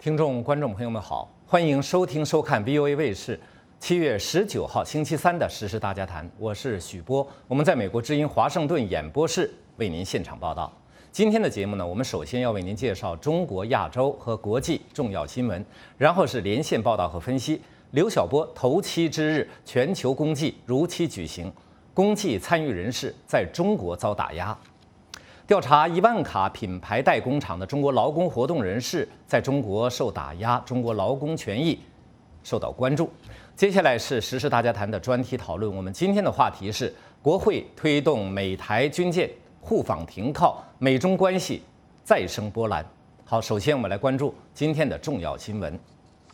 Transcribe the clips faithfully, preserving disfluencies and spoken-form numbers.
听众、观众朋友们好，欢迎收听、收看 V O A 卫视七月十九号星期三的《时事大家谈》，我是许波，我们在美国之音华盛顿演播室为您现场报道。今天的节目呢，我们首先要为您介绍中国、亚洲和国际重要新闻，然后是连线报道和分析。刘晓波头七之日，全球公祭如期举行，公祭参与人士在中国遭打压。调查伊万卡品牌代工厂的中国劳工活动人士在中国受打压，中国劳工权益受到关注。接下来是时事大家谈的专题讨论，我们今天的话题是国会推动美台军舰互访停靠，美中关系再生波澜。好，首先我们来关注今天的重要新闻。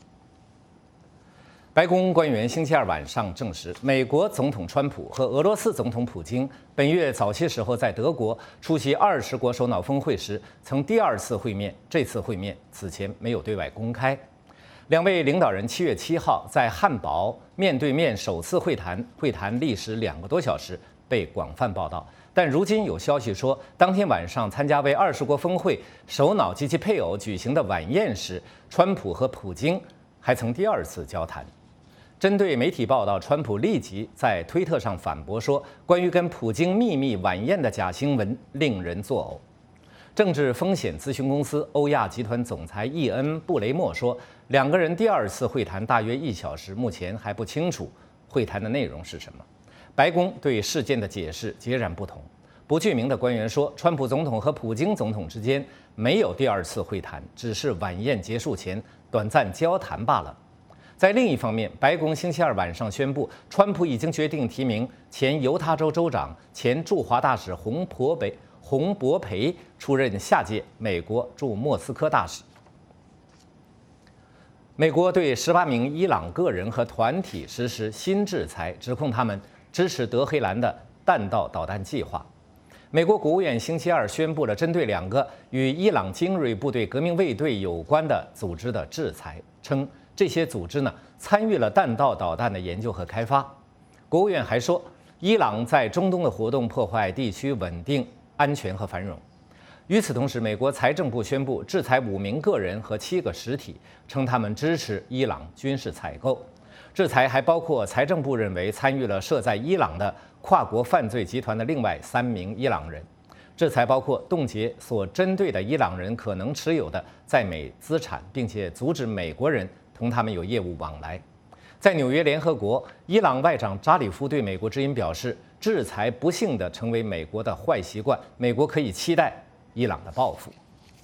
白宫官员星期二晚上证实，美国总统川普和俄罗斯总统普京本月早些时候在德国出席二十国首脑峰会时曾第二次会面，这次会面此前没有对外公开。两位领导人七月七号在汉堡面对面首次会谈，会谈历时两个多小时，被广泛报道。但如今有消息说，当天晚上参加为二十国峰会首脑及其配偶举行的晚宴时，川普和普京还曾第二次交谈。针对媒体报道，川普立即在推特上反驳说，关于跟普京秘密晚宴的假新闻令人作呕。政治风险咨询公司欧亚集团总裁伊恩·布雷默说，两个人第二次会谈大约一小时，目前还不清楚会谈的内容是什么。白宫对事件的解释截然不同。不具名的官员说，川普总统和普京总统之间没有第二次会谈，只是晚宴结束前短暂交谈罢了。在另一方面，白宫星期二晚上宣布，川普已经决定提名前犹他州州长、前驻华大使洪博培洪博培出任下届美国驻莫斯科大使。美国对十八名伊朗个人和团体实施新制裁，指控他们支持德黑兰的弹道导弹计划。美国国务院星期二宣布了针对两个与伊朗精锐部队革命卫队有关的组织的制裁，称这些组织呢参与了弹道导弹的研究和开发。国务院还说，伊朗在中东的活动破坏地区稳定、安全和繁荣。与此同时，美国财政部宣布制裁五名个人和七个实体，称他们支持伊朗军事采购。制裁还包括财政部认为参与了设在伊朗的跨国犯罪集团的另外三名伊朗人。制裁包括冻结所针对的伊朗人可能持有的在美资产，并且阻止美国人同他们有业务往来。在纽约联合国，伊朗外长扎里夫对美国之音表示，制裁不幸地成为美国的坏习惯，美国可以期待伊朗的报复。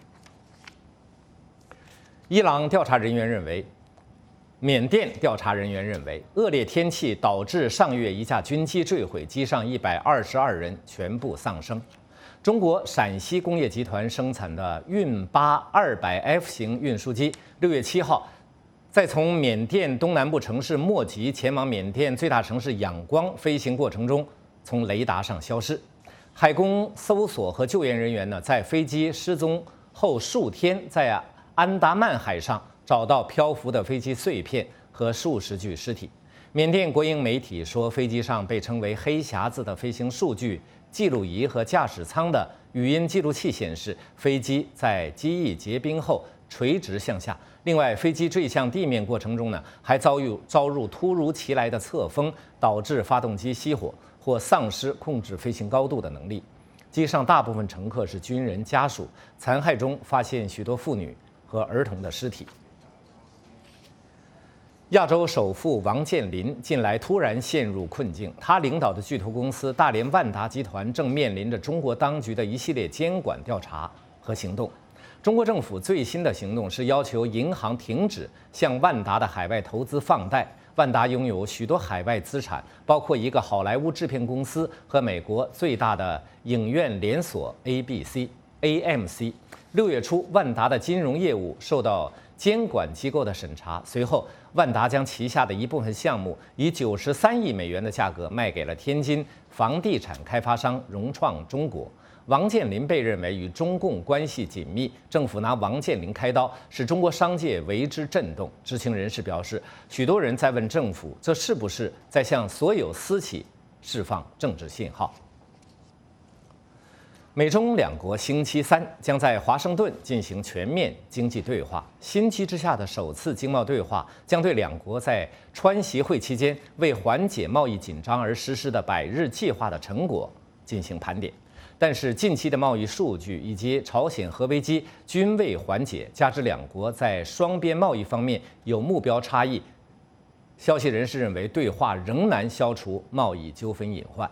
伊朗调查人员认为，缅甸调查人员认为，恶劣天气导致上月一架军机坠毁，机上一百二十二人全部丧生。中国陕西工业集团生产的运八二百 F 型运输机，六月七号在从缅甸东南部城市莫吉前往缅甸最大城市仰光飞行过程中，从雷达上消失。海工搜索和救援人员呢，在飞机失踪后数天，在安达曼海上找到漂浮的飞机碎片和数十具尸体。缅甸国营媒体说，飞机上被称为黑匣子的飞行数据记录仪和驾驶舱的语音记录器显示，飞机在机翼结冰后垂直向下。另外，飞机坠向地面过程中呢，还遭遇遭入突如其来的侧风，导致发动机熄火或丧失控制飞行高度的能力。机上大部分乘客是军人家属，残骸中发现许多妇女和儿童的尸体。亚洲首富王健林近来突然陷入困境，他领导的巨头公司大连万达集团正面临着中国当局的一系列监管调查和行动。中国政府最新的行动是要求银行停止向万达的海外投资放贷。万达拥有许多海外资产，包括一个好莱坞制片公司和美国最大的影院连锁 A B C、A M C。六月初，万达的金融业务受到监管机构的审查，随后万达将旗下的一部分项目以九十三亿美元的价格卖给了天津房地产开发商融创中国。王健林被认为与中共关系紧密，政府拿王健林开刀，使中国商界为之震动。知情人士表示，许多人在问政府，这是不是在向所有私企释放政治信号？ 美中两国星期三将在华盛顿进行全面经济对话。新机之下的首次经贸对话将对两国在川习会期间为缓解贸易紧张而实施的百日计划的成果进行盘点。但是，近期的贸易数据以及朝鲜核危机均未缓解，加之两国在双边贸易方面有目标差异，消息人士认为，对话仍难消除贸易纠纷隐患。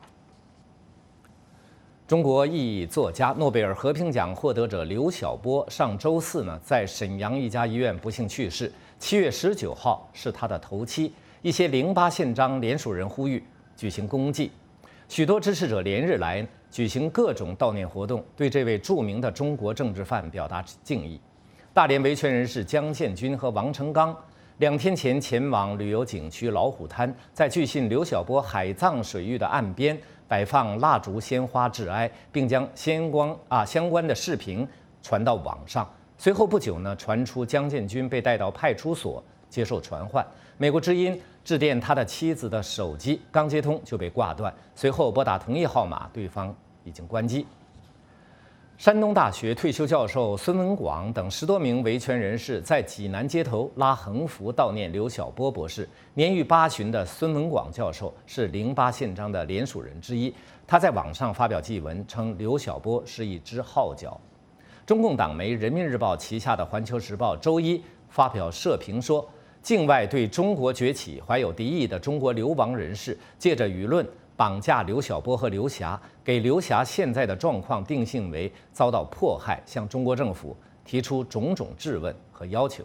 中国裔作家、诺贝尔和平奖获得者刘晓波上周四呢，在沈阳一家医院不幸去世。七月十九号是他的头七，一些零八宪章联署人呼吁举行公祭，许多支持者连日来举行各种悼念活动，对这位著名的中国政治犯表达敬意。大连维权人士江建军和王成刚两天前前往旅游景区老虎滩，在据信刘晓波海葬水域的岸边摆放蜡烛、鲜花致哀，并将相关啊相关的视频传到网上。随后不久呢，传出江建军被带到派出所接受传唤。美国之音致电他的妻子的手机，刚接通就被挂断，随后拨打同一号码，对方已经关机。山东大学退休教授孙文广等十多名维权人士在济南街头拉横幅悼念刘晓波博士。年逾八旬的孙文广教授是零八宪章的联署人之一，他在网上发表祭文，称刘晓波是一只号角。中共党媒人民日报旗下的环球时报周一发表社评说，境外对中国崛起怀有敌意的中国流亡人士借着舆论绑架刘晓波和刘霞，给刘霞现在的状况定性为遭到迫害，向中国政府提出种种质问和要求。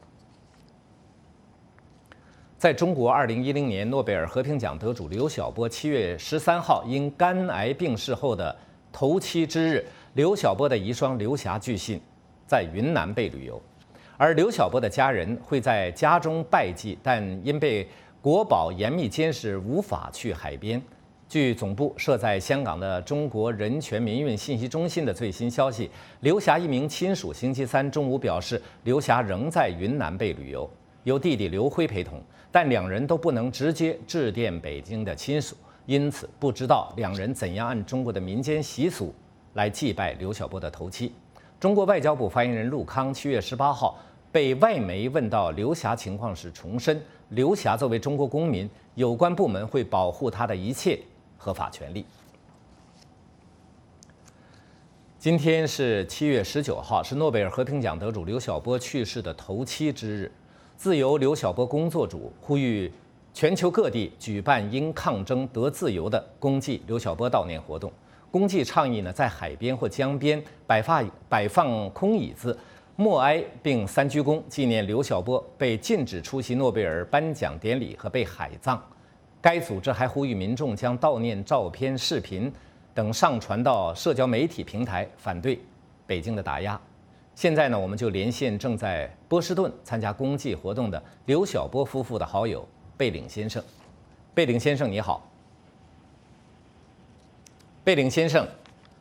在中国，二零一零年诺贝尔和平奖得主刘晓波七月十三号因肝癌病逝后的头七之日，刘晓波的遗孀刘霞据信在云南被旅游，而刘晓波的家人会在家中拜祭，但因被国保严密监视，无法去海边。据总部设在香港的中国人权民运信息中心的最新消息，刘霞一名亲属星期三中午表示，刘霞仍在云南被旅游，由弟弟刘辉陪同，但两人都不能直接致电北京的亲属，因此不知道两人怎样按中国的民间习俗来祭拜刘晓波的头七。中国外交部发言人陆康七月十八号被外媒问到刘霞情况时重申，刘霞作为中国公民，有关部门会保护她的一切合法权利。今天是七月十九号，是诺贝尔和平奖得主刘晓波去世的头七之日。自由刘晓波工作组呼吁全球各地举办因抗争得自由的公祭刘晓波悼念活动。公祭倡议呢，在海边或江边摆放摆放空椅子，默哀并三鞠躬，纪念刘晓波被禁止出席诺贝尔颁奖典礼和被海葬。该组织还呼吁民众将悼念照片、视频等上传到社交媒体平台，反对北京的打压。现在呢，我们就连线正在波士顿参加公祭活动的刘晓波夫妇的好友贝岭先生。贝岭先生，你好。贝岭先生，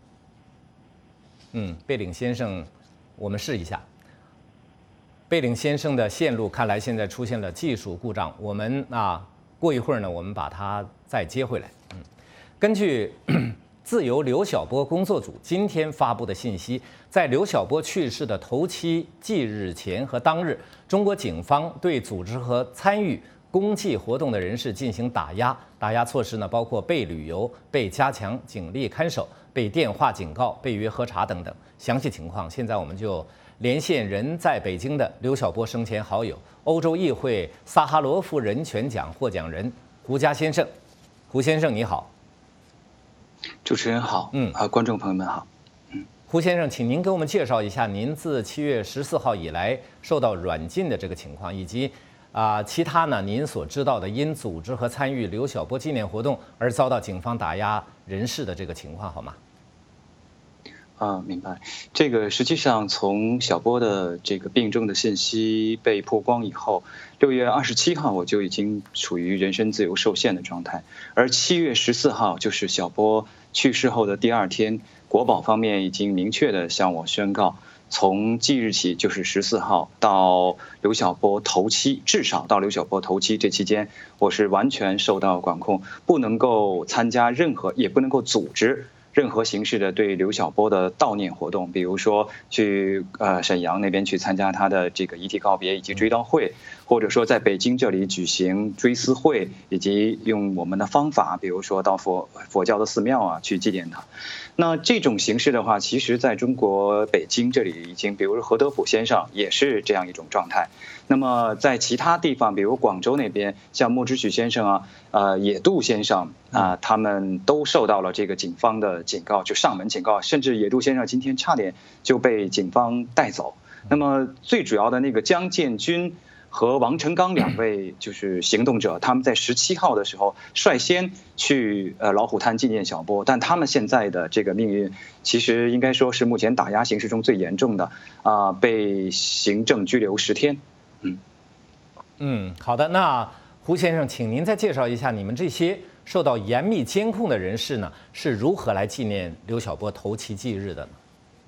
嗯，贝岭先生，我们试一下。贝岭先生的线路看来现在出现了技术故障，我们啊。过一会儿呢，我们把它再接回来。嗯，根据自由刘晓波工作组今天发布的信息，在刘晓波去世的头七祭日前和当日，中国警方对组织和参与公祭活动的人士进行打压。打压措施呢，包括被旅游、被加强警力看守、被电话警告、被约喝茶等等。详细情况，现在我们就连线人在北京的刘晓波生前好友、欧洲议会萨哈罗夫人权奖获奖人胡佳先生。胡先生你好。 主持人好，嗯啊，观众朋友们好， 嗯，胡先生，请您给我们介绍一下您自七月十四号以来受到软禁的这个情况，以及啊、呃、其他呢您所知道的因组织和参与刘晓波纪念活动而遭到警方打压人士的这个情况好吗？ 啊，明白。这个实际上从晓波的这个病症的信息被曝光以后，六月二十七号我就已经处于人身自由受限的状态，而七月十四号就是晓波去世后的第二天，国保方面已经明确的向我宣告，从即日起就是十四号到刘晓波头七，至少到刘晓波头七这期间，我是完全受到管控，不能够参加任何，也不能够组织任何形式的对刘晓波的悼念活动，比如说去呃沈阳那边去参加他的这个遗体告别以及追悼会，或者说在北京这里举行追思会，以及用我们的方法，比如说到佛佛教的寺庙啊去纪念他。那这种形式的话，其实在中国北京这里已经，比如说何德甫先生也是这样一种状态。那么在其他地方，比如广州那边，像莫之许先生啊、呃野渡先生啊、呃，他们都受到了这个警方的警告，就上门警告，甚至野渡先生今天差点就被警方带走。那么最主要的那个江建军和王成刚两位就是行动者，他们在十七号的时候率先去呃老虎滩纪念小波，但他们现在的这个命运，其实应该说是目前打压形势中最严重的啊、呃，被行政拘留十天。嗯嗯，好的，那胡先生，请您再介绍一下你们这些受到严密监控的人士呢，是如何来纪念刘晓波头七忌日的呢？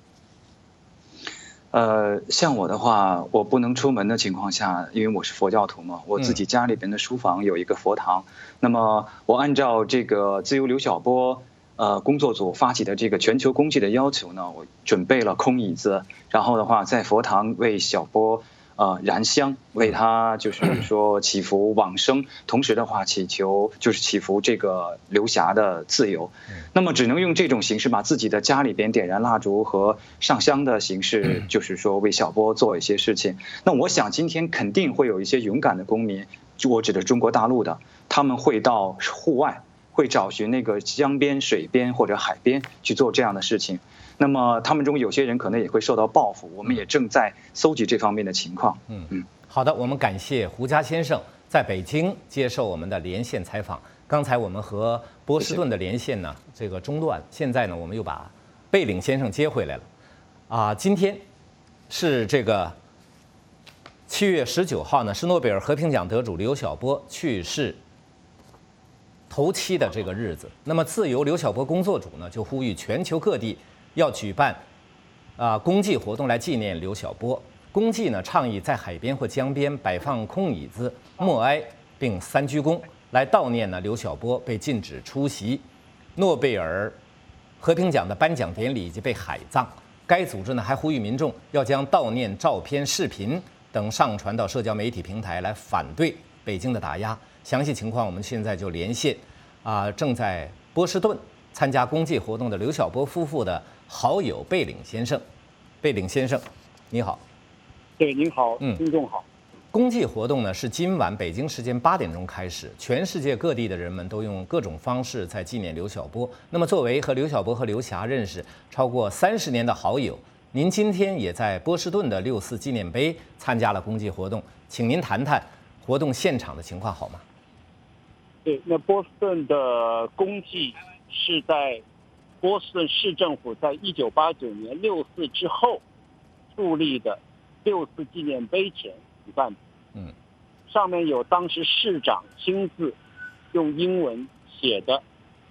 呃，像我的话，我不能出门的情况下，因为我是佛教徒嘛，我自己家里边的书房有一个佛堂。嗯、那么我按照这个自由刘晓波呃工作组发起的这个全球公祭的要求呢，我准备了空椅子，然后的话在佛堂为晓波呃燃香，为他就是说祈福往生，同时的话祈求就是祈福这个刘霞的自由。那么只能用这种形式把自己的家里边点燃蜡烛和上香的形式，就是说为小波做一些事情。那我想今天肯定会有一些勇敢的公民，我指的中国大陆的，他们会到户外，会找寻那个江边、水边或者海边去做这样的事情。那么他们中有些人可能也会受到报复，我们也正在搜集这方面的情况。 嗯嗯，好的，我们感谢胡佳先生在北京接受我们的连线采访。刚才我们和波士顿的连线呢，这个中断，现在呢，我们又把贝岭先生接回来了。啊，今天是这个七月十九号呢，是诺贝尔和平奖得主刘晓波去世头七的这个日子。那么，自由刘晓波工作组呢，就呼吁全球各地要举办啊公祭活动来纪念刘晓波。公祭呢，倡议在海边或江边摆放空椅子、默哀并三鞠躬。来悼念呢，刘晓波被禁止出席诺贝尔和平奖的颁奖典礼以及被海葬。该组织呢还呼吁民众要将悼念照片、视频等上传到社交媒体平台，来反对北京的打压。详细情况我们现在就连线啊、呃，正在波士顿参加公祭活动的刘晓波夫妇的好友贝岭先生。贝岭先生，你好。 对，您好，听众好。嗯公祭活动呢是今晚北京时间八点钟开始，全世界各地的人们都用各种方式在纪念刘晓波。那么，作为和刘晓波和刘霞认识超过三十年的好友，您今天也在波士顿的六四纪念碑参加了公祭活动，请您谈谈活动现场的情况好吗？ 对，那波士顿的公祭是在波士顿市政府在一九八九年六四之后树立的六四纪念碑前举办的。 嗯， 上面有当时市长亲自用英文写的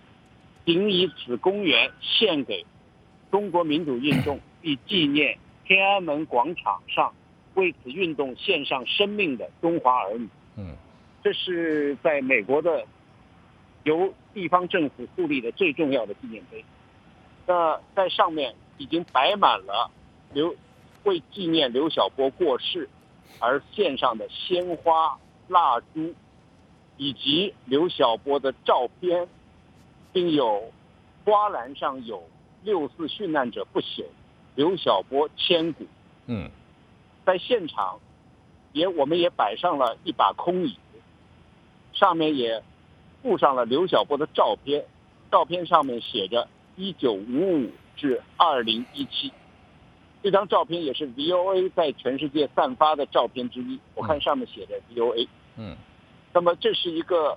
“仅以此公园献给中国民主运动，并纪念天安门广场上为此运动献上生命的中华儿女”。 嗯， 这是在美国的由地方政府树立的最重要的纪念碑。那在上面已经摆满了刘为纪念刘晓波过世而献上的鲜花、蜡烛，以及刘晓波的照片，并有花篮上有六四殉难者不朽，刘晓波千古。 嗯， 在现场也我们也摆上了一把空椅子，上面也附上了刘晓波的照片，照片上面写着一九五五至二零一七。这张照片也是 V O A 在全世界散发的照片之一，我看上面写着 V O A。 嗯， 那么这是一个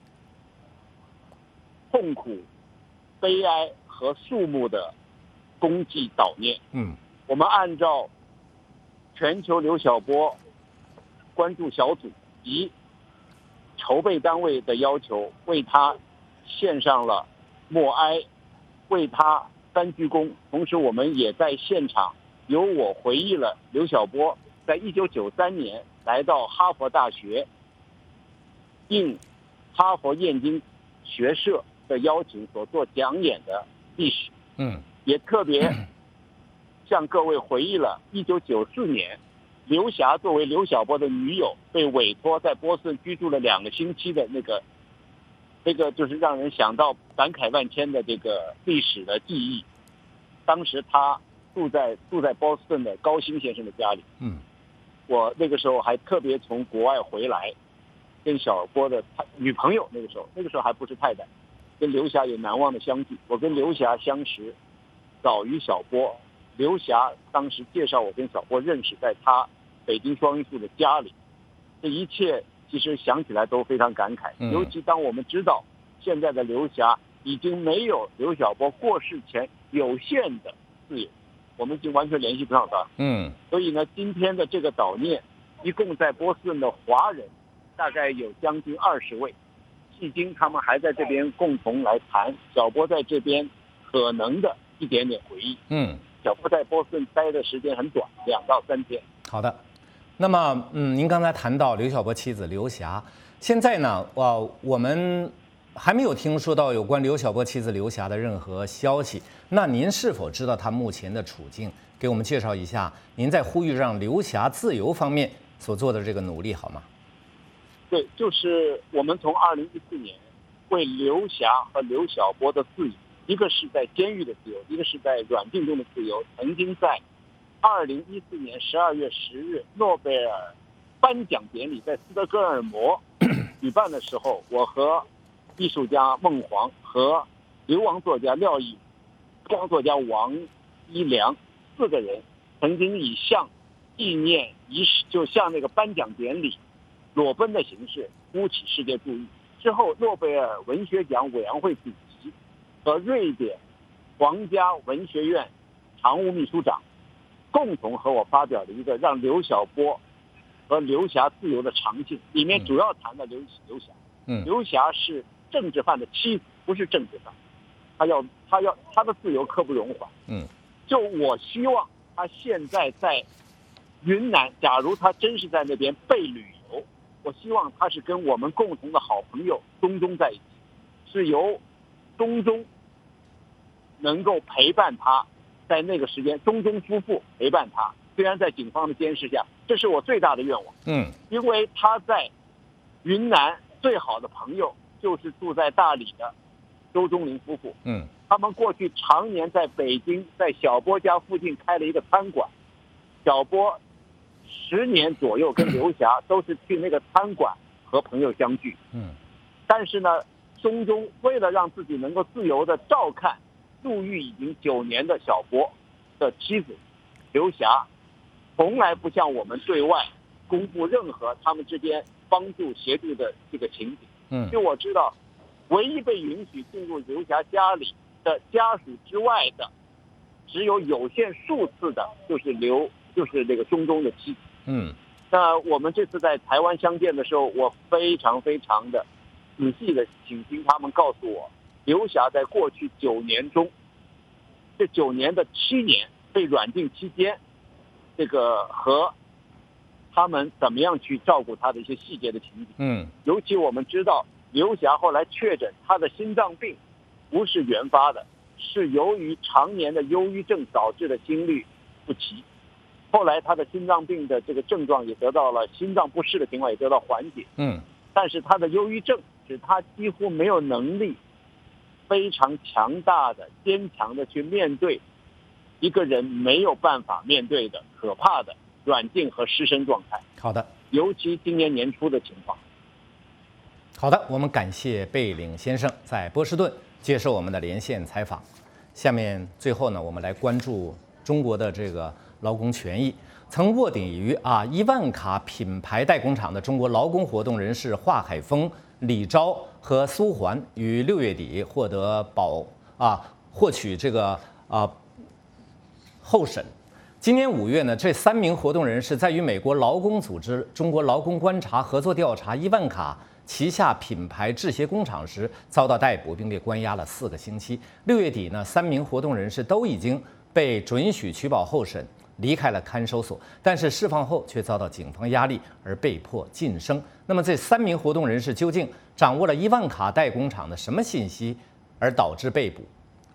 痛苦、悲哀和肃穆的公祭悼念。 嗯， 我们按照全球刘晓波关注小组及筹备单位的要求，为他献上了默哀，为他三鞠躬。同时，我们也在现场由我回忆了刘晓波在一九九三年来到哈佛大学，应哈佛燕京学社的邀请所做讲演的历史， 嗯， 也特别向各位回忆了一九九四年，刘霞作为刘晓波的女友被委托在波士顿居住了两个星期的那个，这个就是让人想到感慨万千的这个历史的记忆。当时他住在住在波士顿的高新先生的家里， 嗯， 我那个时候还特别从国外回来，跟小波的女朋友那个时候那个时候还不是太太，跟刘霞有难忘的相聚。我跟刘霞相识早于小波，刘霞当时介绍我跟小波认识，在他北京双榆树的家里，这一切其实想起来都非常感慨。尤其当我们知道现在的刘霞已经没有刘晓波过世前有限的自由，我们已经完全联系不上他。 嗯， 所以呢，今天的这个悼念，一共在波士顿的华人大概有将近二十位，迄今他们还在这边共同来谈小波在这边可能的一点点回忆。 嗯， 小波在波士顿待的时间很短，两到三天。 好的，那么嗯，您刚才谈到刘晓波妻子刘霞，现在呢，哇，我们还没有听说到有关刘晓波妻子刘霞的任何消息。那您是否知道她目前的处境？给我们介绍一下您在呼吁让刘霞自由方面所做的这个努力好吗？ 对，就是我们从二零一四年为刘霞和刘晓波的自由，一个是在监狱的自由，一个是在软禁中的自由，曾经在二零一四年十二月十日诺贝尔颁奖典礼在斯德哥尔摩举办的时候，我和艺术家孟煌和流亡作家廖毅、流亡作家王一良四个人曾经以向纪念仪式，就像那个颁奖典礼裸奔的形式呼起世界注意。之后，诺贝尔文学奖委员会主席和瑞典皇家文学院常务秘书长共同和我发表了一个让刘晓波和刘霞自由的长信，里面主要谈的刘刘霞。 嗯， 刘霞是政治犯的妻子，不是政治犯，他要他要他的自由刻不容缓。 嗯， 就我希望他现在在云南，假如他真是在那边被旅游，我希望他是跟我们共同的好朋友钟钟在一起，是由钟钟能够陪伴他，在那个时间，钟钟夫妇陪伴他。虽然在警方的监视下，这是我最大的愿望。 嗯， 因为他在云南最好的朋友就是住在大理的周忠林夫妇。 嗯， 他们过去常年在北京，在小波家附近开了一个餐馆。小波十年左右跟刘霞都是去那个餐馆和朋友相聚。 嗯， 但是呢，钟钟为了让自己能够自由的照看入狱已经九年的小波的妻子刘霞，从来不向我们对外公布任何他们之间帮助协助的这个情景。 嗯， 就我知道，唯一被允许进入刘霞家里的家属之外的，只有有限数次的，就是刘，就是这个钟钟的妻子。 嗯， 那我们这次在台湾相见的时候，我非常非常的仔细的倾听他们告诉我，刘霞在过去九年中，这九年的七年被软禁期间，这个和他们怎么样去照顾他的一些细节的情景。 嗯， 尤其我们知道刘霞后来确诊他的心脏病不是原发的，是由于常年的忧郁症导致的心律不齐。后来他的心脏病的这个症状也得到了，心脏不适的情况也得到缓解。 嗯， 但是他的忧郁症使他几乎没有能力非常强大的坚强的去面对一个人没有办法面对的可怕的软禁和失声状态。 好的， 尤其今年年初的情况。 好的，我们感谢贝岭先生在波士顿接受我们的连线采访。下面最后呢，我们来关注中国的这个劳工权益。曾卧底于啊伊万卡品牌代工厂的中国劳工活动人士华海峰、李钊和苏环于六月底获得保啊获取这个啊候审。今年五月呢，这三名活动人士在与美国劳工组织中国劳工观察合作调查伊万卡旗下品牌制鞋工厂时遭到逮捕，并被关押了四个星期。六月底呢，三名活动人士都已经被准许取保候审，离开了看守所，但是释放后却遭到警方压力而被迫晋升。那么这三名活动人士究竟掌握了伊万卡代工厂的什么信息，而导致被捕？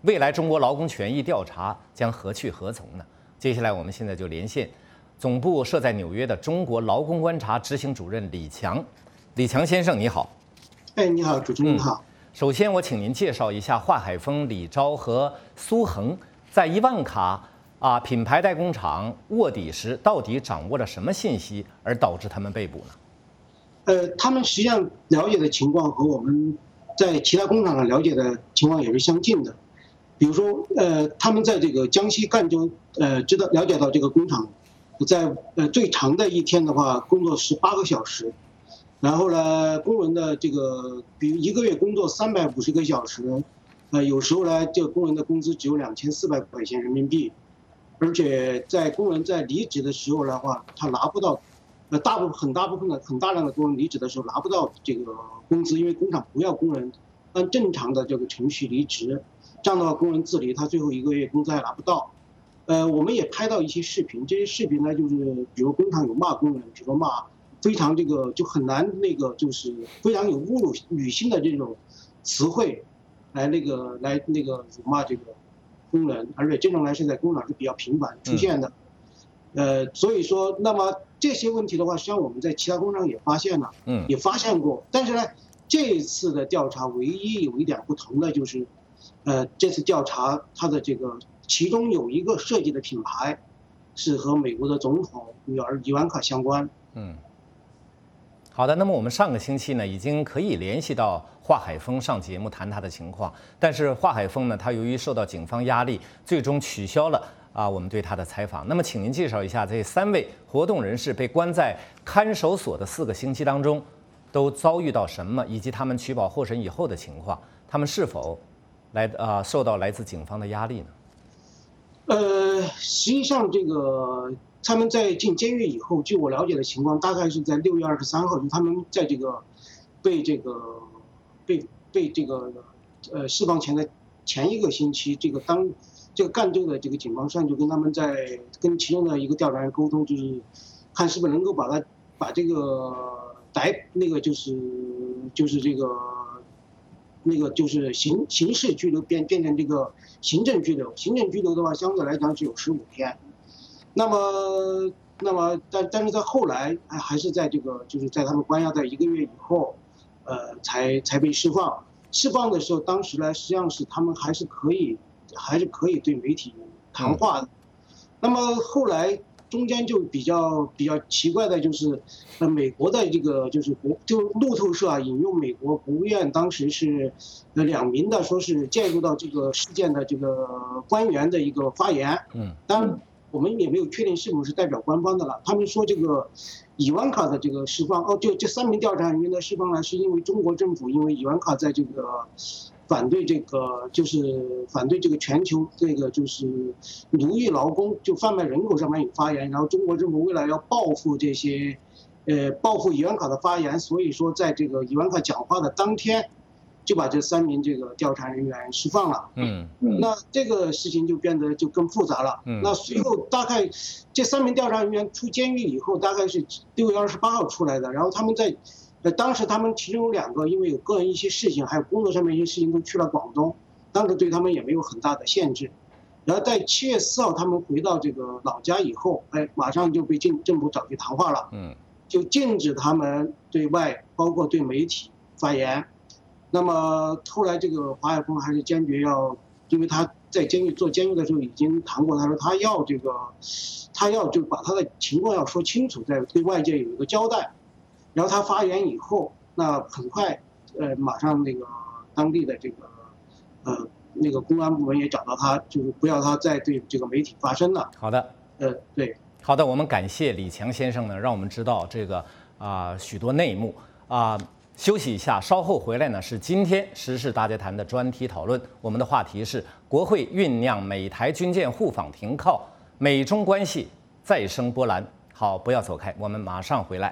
未来中国劳工权益调查将何去何从呢？接下来我们现在就连线总部设在纽约的中国劳工观察执行主任李强。李强先生，你好。 哎，你好，主持人好。 嗯、首先，我请您介绍一下华海丰、李钊和苏恒在伊万卡啊品牌代工厂卧底时，到底掌握了什么信息，而导致他们被捕呢？ 呃，他们实际上了解的情况和我们在其他工厂上了解的情况也是相近的。比如说，呃，他们在这个江西赣州，呃，知道了解到这个工厂，在呃最长的一天的话，工作十八个小时，然后呢，工人的这个，比如一个月工作三百五十个小时，呃，有时候呢，这个工人的工资只有两千四百块钱人民币，而且在工人在离职的时候的话，他拿不到。呃，大部分很大部分的很大量的工人离职的时候拿不到这个工资，因为工厂不要工人按正常的这个程序离职，这样的话工人自离，他最后一个月工资还拿不到。呃，我们也拍到一些视频，这些视频呢就是比如工厂有骂工人，比如说骂非常这个就很难那个就是非常有侮辱女性的这种词汇，来那个来那个辱骂这个工人，而且这种呢是在工厂是比较频繁出现的。呃，所以说，那么这些问题的话，实际上我们在其他工厂也发现了，嗯，也发现过。但是呢，这一次的调查唯一有一点不同的就是，呃，这次调查它的这个其中有一个设计的品牌，是和美国的总统女儿伊万卡相关。嗯， 好的。那么我们上个星期呢，已经可以联系到华海丰上节目谈他的情况，但是华海丰呢，他由于受到警方压力，最终取消了。啊，我们对他的采访。那么，请您介绍一下这三位活动人士被关在看守所的四个星期当中，都遭遇到什么，以及他们取保候审以后的情况，他们是否来啊、呃、受到来自警方的压力呢？ 呃，实际上这个他们在进监狱以后，据我了解的情况，大概是在六月二十三号，就他们在这个被这个被被这个呃释放前的前一个星期，这个当。这个赣州的这个警方上就跟他们在跟其中的一个调查员沟通，就是看是不是能够把他把这个逮那个就是就是这个那个就是刑刑事拘留变变成这个行政拘留。行政拘留的话，相对来讲只有十五天。那么那么但但是在后来还还是在这个就是在他们关押在一个月以后，呃才才被释放。释放的时候，当时呢实际上是他们还是可以。还是可以对媒体谈话的。那么后来中间就比较比较奇怪的就是，呃，美国的这个就是国就路透社啊引用美国国务院当时是呃两名的说是介入到这个事件的这个官员的一个发言。嗯，当然我们也没有确定是否是代表官方的了。他们说这个伊万卡的这个释放，哦，就这三名调查人员的释放呢，是因为中国政府因为伊万卡在这个。反对这个就是反对这个全球这个就是奴役劳工就贩卖人口上面有发言，然后中国政府为了要报复这些，呃报复伊万卡的发言，所以说在这个伊万卡讲话的当天，就把这三名这个调查人员释放了。嗯，那这个事情就变得就更复杂了。嗯，那随后大概这三名调查人员出监狱以后，大概是六月二十八号出来的，然后他们在。呃，当时他们其中有两个，因为有个人一些事情，还有工作上面一些事情，都去了广东，当时对他们也没有很大的限制。然后在七月四号他们回到这个老家以后，哎，马上就被政政府找去谈话了，嗯，就禁止他们对外，包括对媒体发言。那么后来这个华海丰还是坚决要，因为他在监狱做监狱的时候已经谈过，他说他要这个，他要就把他的情况要说清楚，在对外界有一个交代。然后他发言以后，那很快，呃，马上那个当地的这个，呃，那个公安部门也找到他，就是不要他再对这个媒体发声了。 好的， 呃，对， 好的，我们感谢李强先生呢，让我们知道这个啊、呃、许多内幕啊、呃。休息一下，稍后回来呢是今天时事大家谈的专题讨论，我们的话题是国会酝酿美台军舰互访停靠，美中关系再生波澜。好，不要走开，我们马上回来。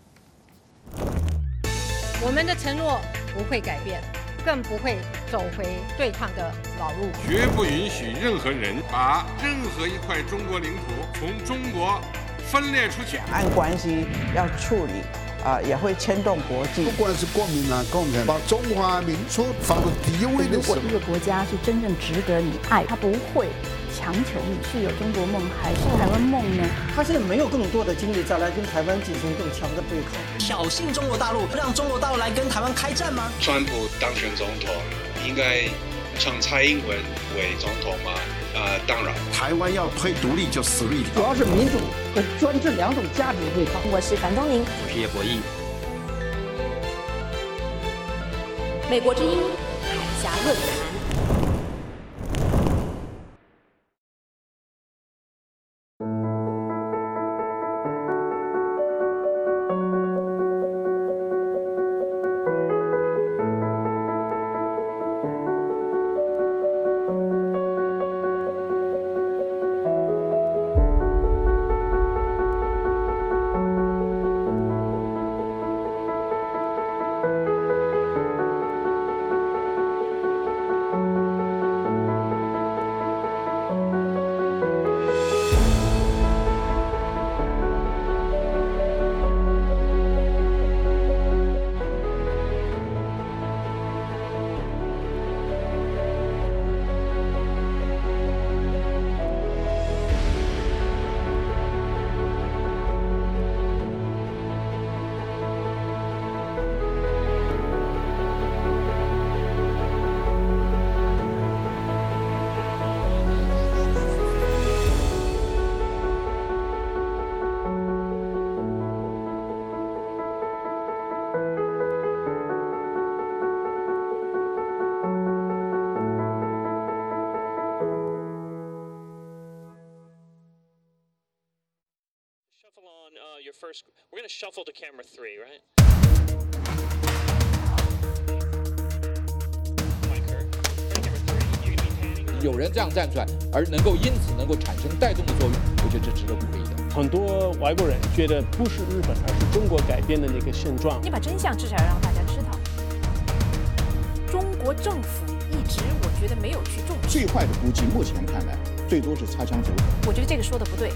我们的承诺不会改变，更不会走回对抗的老路。 绝不允许任何人把任何一块中国领土从中国分裂出去。 两岸关系要处理， 啊、呃、也会牵动国际。 不管是国民党、共产党，把中华民族放到第一位的时候， 如果一个国家是真正值得你爱，他不会强求你是有中国梦还是台湾梦呢？ 他现在没有更多的精力再来跟台湾进行更强的对抗， 挑衅中国大陆，让中国大陆来跟台湾开战吗？ 川普当选总统，应该让蔡英文为总统吗？呃，当然。 台湾要推独立就实力， 主要是民主和专制两种价值对抗。 我是樊东宁， 我是叶博弈。 美国之音海峡论坛。 First, we're going to shuffle to camera three, right? 有人这样站出来，而能够因此能够产生带动的作用，我觉得这值得鼓励的。 很多外国人觉得不是日本，而是中国改变的那个现状。 你把真相至少要让大家知道。中国政府一直，我觉得没有去重视。 最坏的估计，目前看来，最多是擦枪走火。 我觉得这个说的不对。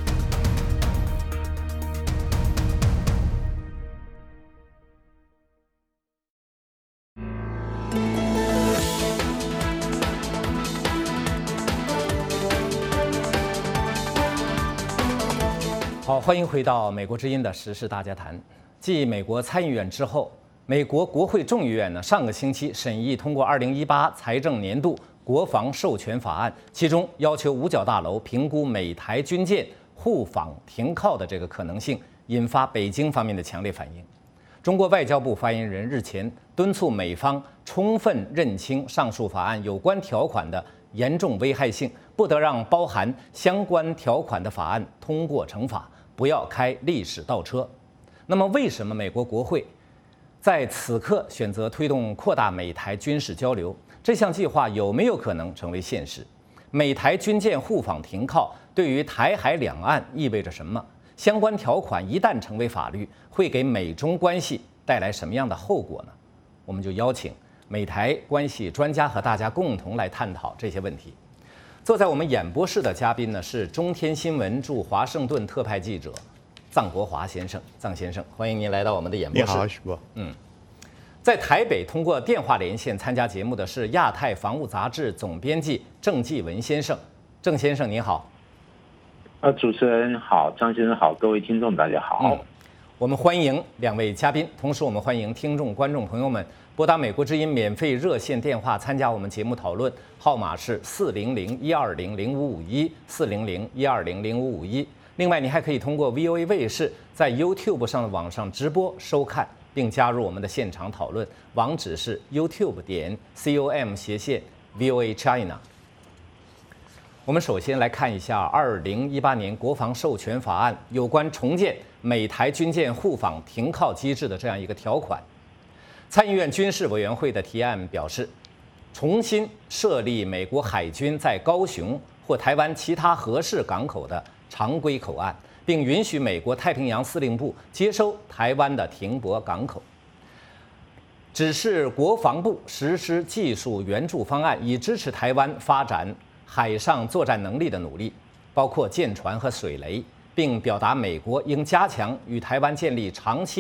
好，欢迎回到美国之音的时事大家谈。继美国参议院之后，美国国会众议院呢上个星期审议通过二零一八财政年度国防授权法案，其中要求五角大楼评估美台军舰互访停靠的这个可能性，引发北京方面的强烈反应。中国外交部发言人日前敦促美方充分认清上述法案有关条款的严重危害性，不得让包含相关条款的法案通过惩罚。不要开历史倒车。那么，为什么美国国会在此刻选择推动扩大美台军事交流？这项计划有没有可能成为现实？美台军舰互访停靠对于台海两岸意味着什么？相关条款一旦成为法律，会给美中关系带来什么样的后果呢？我们就邀请美台关系专家和大家共同来探讨这些问题。坐在我们演播室的嘉宾呢是中天新闻驻华盛顿特派记者臧国华先生，臧先生，欢迎您来到我们的演播室。 你好，许博。 嗯，在台北通过电话连线参加节目的是亚太防务杂志总编辑郑继文先生，郑先生您好。 呃，主持人好，张先生好，各位听众大家好。 嗯，我们欢迎两位嘉宾，同时我们欢迎听众观众朋友们拨打美国之音免费热线电话参加我们节目讨论，号码是四零零一二零零五五一四零零一二零零五五一。另外，你还可以通过 V O A 卫视在 YouTube 上的网上直播收看，并加入我们的现场讨论，网址是 YouTube 点 com 斜线 V O A China。我们首先来看一下二零一八年国防授权法案有关重建美台军舰互访停靠机制的这样一个条款。参议院军事委员会的提案表示，重新设立美国海军在高雄或台湾其他合适港口的常规口岸，并允许美国太平洋司令部接收台湾的停泊港口。指示国防部实施技术援助方案，以支持台湾发展海上作战能力的努力，包括舰船和水雷，并表达美国应加强与台湾建立长期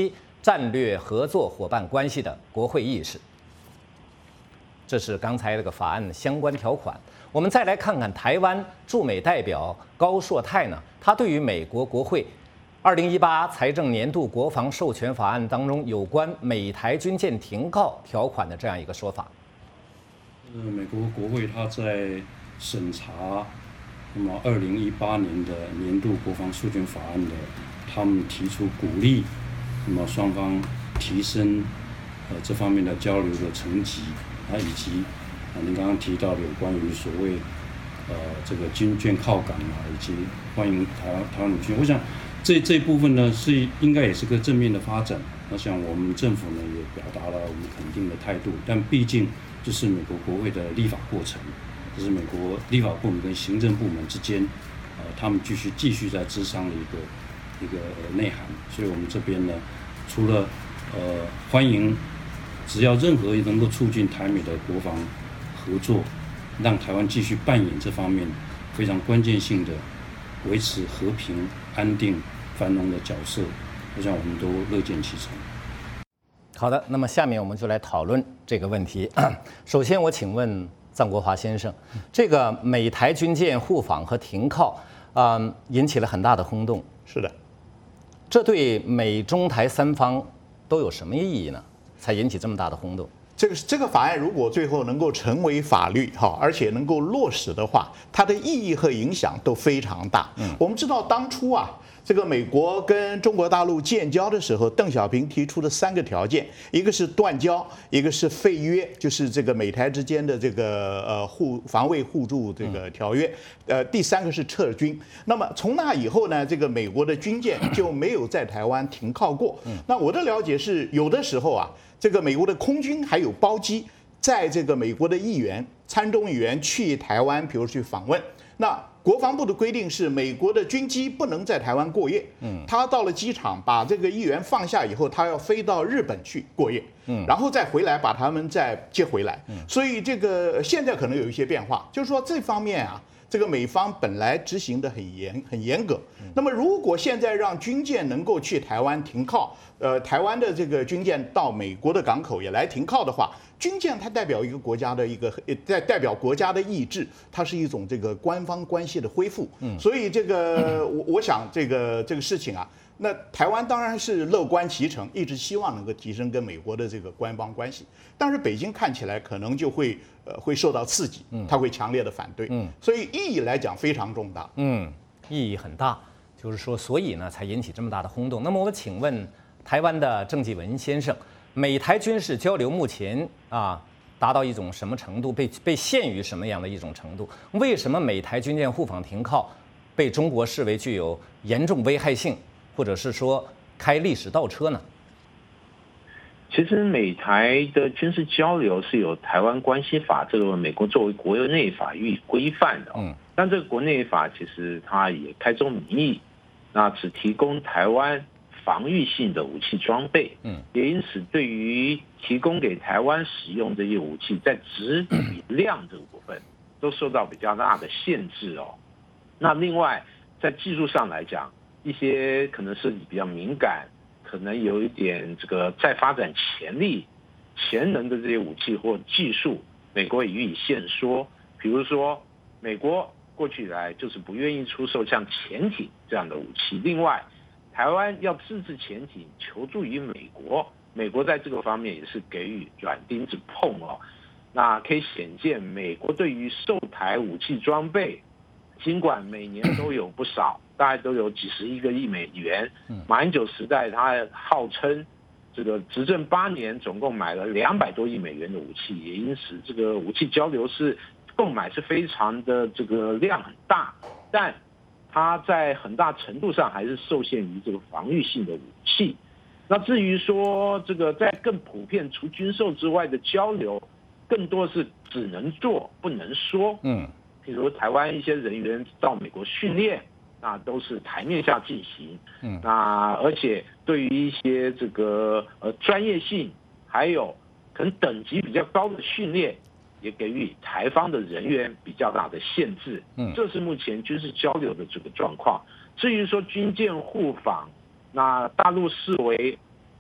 战略合作伙伴关系的国会议事。这是刚才这个法案的相关条款。我们再来看看台湾驻美代表高硕泰呢，他对于美国国会二零一八财政年度国防授权法案当中有关美台军舰停靠条款的这样一个说法。 呃，美国国会他在审查那么二零一八年的年度国防授权法案的，他们提出鼓励，那么双方提升呃这方面的交流的层级啊，以及啊您刚刚提到的有关于所谓呃这个军舰靠港啊，以及欢迎台湾台湾女军，我想这这部分呢是应该也是个正面的发展。我想我们政府呢也表达了我们肯定的态度，但毕竟这是美国国会的立法过程，这是美国立法部门跟行政部门之间，呃，他们继续继续在磋商的一个一个内涵。所以我们这边呢，除了呃欢迎，只要任何能够促进台美的国防合作，让台湾继续扮演这方面非常关键性的维持和平、安定、繁荣的角色，我想我们都乐见其成。 好的，那么下面我们就来讨论这个问题。首先，我请问臧国华先生，这个美台军舰互访和停靠，啊、呃，引起了很大的轰动。 是的， 这对美中台三方都有什么意义呢？才引起这么大的轰动？ 这个这个法案如果最后能够成为法律哈，而且能够落实的话，它的意义和影响都非常大。嗯，我们知道当初啊，这个美国跟中国大陆建交的时候，邓小平提出的三个条件，一个是断交，一个是废约，就是这个美台之间的这个呃互防卫互助这个条约，呃，第三个是撤军。那么从那以后呢，这个美国的军舰就没有在台湾停靠过。那我的了解是，有的时候啊，这个美国的空军还有包机在这个美国的议员、参众议员去台湾，比如去访问，那国防部的规定是，美国的军机不能在台湾过夜。嗯，他到了机场，把这个议员放下以后，他要飞到日本去过夜。嗯，然后再回来把他们再接回来。嗯，所以这个现在可能有一些变化，就是说这方面啊，这个美方本来执行的很严很严格。那么如果现在让军舰能够去台湾停靠，呃，台湾的这个军舰到美国的港口也来停靠的话，军舰它代表一个国家的一个代代表国家的意志，它是一种这个官方关系的恢复。嗯，所以这个我我想这个这个事情啊，那台湾当然是乐观其成，一直希望能够提升跟美国的这个官方关系，但是北京看起来可能就会呃会受到刺激，他会强烈的反对。嗯，所以意义来讲非常重大。 嗯，意义很大，就是说，所以呢才引起这么大的轰动。那么我请问台湾的郑继文先生，美台军事交流目前啊达到一种什么程度？被被限于什么样的一种程度？为什么美台军舰互访停靠被中国视为具有严重危害性，或者是说开历史倒车呢？ 其实美台的军事交流是有《台湾关系法》这个美国作为国内法予以规范的。嗯，但这个国内法其实它也开宗明义，那只提供台湾防御性的武器装备，嗯，也因此对于提供给台湾使用这些武器，在质与量这个部分都受到比较大的限制哦。那另外在技术上来讲，一些可能是比较敏感，可能有一点这个再发展潜力、潜能的这些武器或技术，美国也予以限缩。比如说，美国过去以来就是不愿意出售像潜艇这样的武器。另外，台湾要自制潜艇求助于美国，美国在这个方面也是给予软钉子碰哦。那可以显见，美国对于售台武器装备，尽管每年都有不少，大概都有几十亿个亿美元。马英九时代他号称这个执政八年总共买了两百多亿美元的武器，也因此这个武器交流是购买是非常的这个量很大，但它在很大程度上还是受限于这个防御性的武器。那至于说这个在更普遍除军售之外的交流，更多是只能做不能说。嗯，比如台湾一些人员到美国训练，那都是台面下进行。嗯，那而且对于一些这个呃专业性，还有可能等级比较高的训练，也给予台方的人员比较大的限制。嗯，这是目前军事交流的这个状况。至于说军舰互访，那大陆视为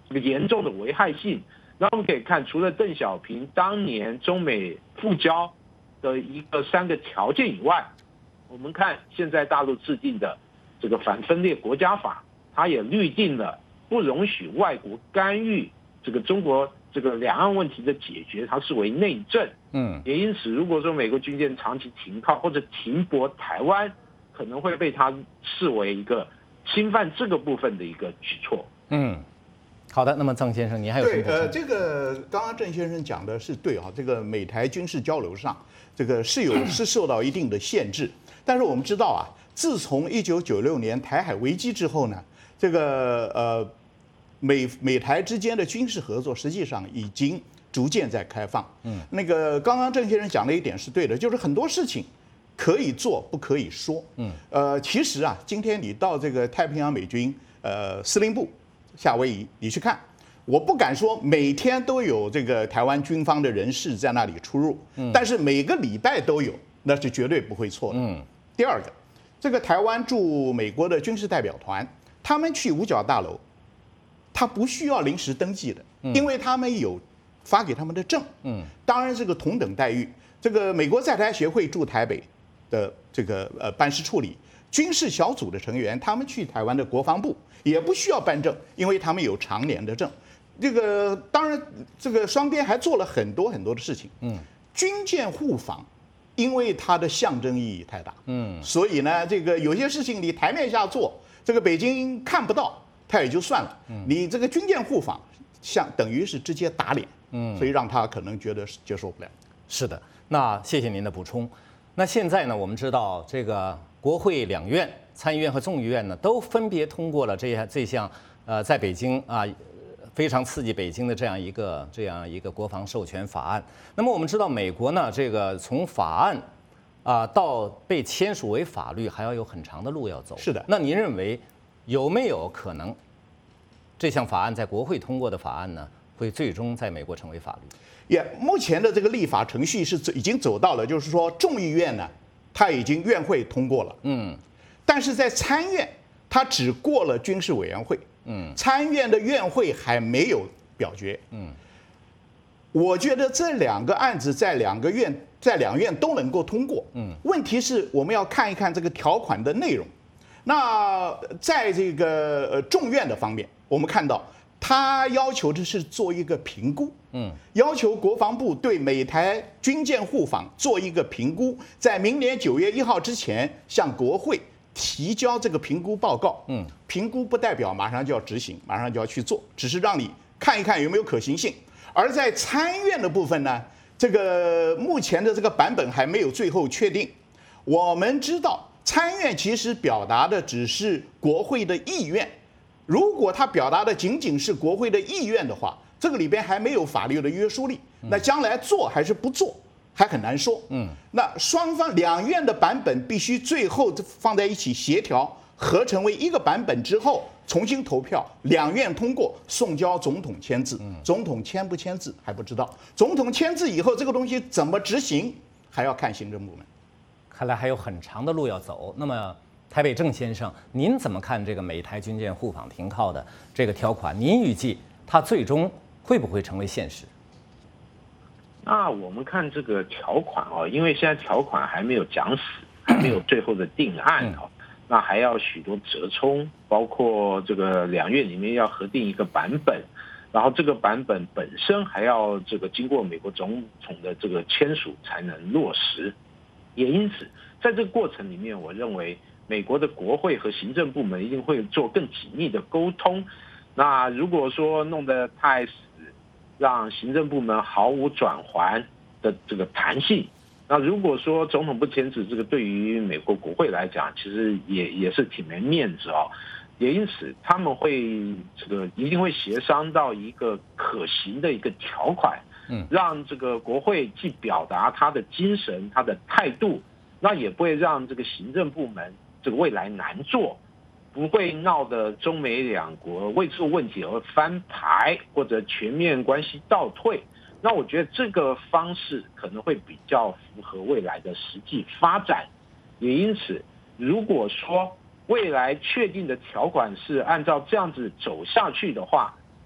这个严重的危害性。那我们可以看，除了邓小平当年中美复交的一个三个条件以外，我们看现在大陆制定的这个反分裂国家法，它也律定了不容许外国干预这个中国这个两岸问题的解决，它视为内政。 嗯， 也因此，如果说美国军舰长期停靠或者停泊台湾，可能会被它视为一个侵犯这个部分的一个举措。 嗯。好的，那么曾先生，你还有什么补充？ 对，呃，这个刚刚郑先生讲的是对啊，这个美台军事交流上，这个是有是受到一定的限制。但是我们知道啊，自从一九九六年台海危机之后呢，这个呃美美台之间的军事合作实际上已经逐渐在开放。嗯，那个刚刚郑先生讲的一点是对的，就是很多事情可以做不可以说。嗯，呃，其实啊，今天你到这个太平洋美军呃司令部。夏威夷，你去看，我不敢说每天都有这个台湾军方的人士在那里出入，嗯，但是每个礼拜都有，那是绝对不会错的。嗯，第二个，这个台湾驻美国的军事代表团，他们去五角大楼，他不需要临时登记的，因为他们有发给他们的证，嗯，当然这个同等待遇。这个美国在台协会驻台北的这个呃办事处里。军事小组的成员，他们去台湾的国防部也不需要办证，因为他们有常年的证。这个当然，这个双边还做了很多很多的事情。嗯，军舰互访，因为它的象征意义太大。嗯，所以呢，这个有些事情你台面下做，这个北京看不到，它也就算了。嗯，你这个军舰互访，像等于是直接打脸。嗯，所以让他可能觉得接受不了。 是的，那谢谢您的补充。那现在呢，我们知道这个。国会两院、参议院和众议院呢，都分别通过了这这项呃，在北京啊非常刺激北京的这样一个这样一个国防授权法案。那么我们知道，美国呢，这个从法案啊到被签署为法律，还要有很长的路要走。 是的。 那您认为有没有可能这项法案在国会通过的法案呢，会最终在美国成为法律？ 也、yeah, 目前的这个立法程序是已经走到了，就是说众议院呢。他已经院会通过了，嗯，但是在参院，他只过了军事委员会，嗯，参院的院会还没有表决，嗯，我觉得这两个案子在两个院在两院都能够通过，嗯，问题是我们要看一看这个条款的内容。那在这个呃众院的方面，我们看到他要求的是做一个评估。嗯，要求国防部对美台军舰互访做一个评估，在明年九月一号之前向国会提交这个评估报告。嗯，评估不代表马上就要执行，马上就要去做，只是让你看一看有没有可行性。而在参院的部分呢，这个目前的这个版本还没有最后确定。我们知道，参院其实表达的只是国会的意愿，如果他表达的仅仅是国会的意愿的话。这个里边还没有法律的约束力，那将来做还是不做，还很难说。嗯，那双方两院的版本必须最后放在一起协调，合成为一个版本之后，重新投票，两院通过，送交总统签字。总统签不签字还不知道，总统签字以后，这个东西怎么执行，还要看行政部门。 看来还有很长的路要走。那么，台北郑先生，您怎么看这个美台军舰互访停靠的这个条款？您预计它最终会不会成为现实？ 那我们看这个条款哦，因为现在条款还没有讲死，还没有最后的定案哦，那还要许多折冲，包括这个两院里面要核定一个版本，然后这个版本本身还要这个经过美国总统的这个签署才能落实。也因此，在这个过程里面，我认为美国的国会和行政部门一定会做更紧密的沟通。那如果说弄得太死，让行政部门毫无转圜的这个弹性，那如果说总统不签字，这个对于美国国会来讲，其实也也是挺没面子哦。也因此，他们会这个一定会协商到一个可行的一个条款，嗯，让这个国会既表达他的精神、他的态度，那也不会让这个行政部门这个未来难做。不会闹得中美两国为这个问题而翻牌或者全面关系倒退，那我觉得这个方式可能会比较符合未来的实际发展。也因此，如果说未来确定的条款是按照这样子走下去的话，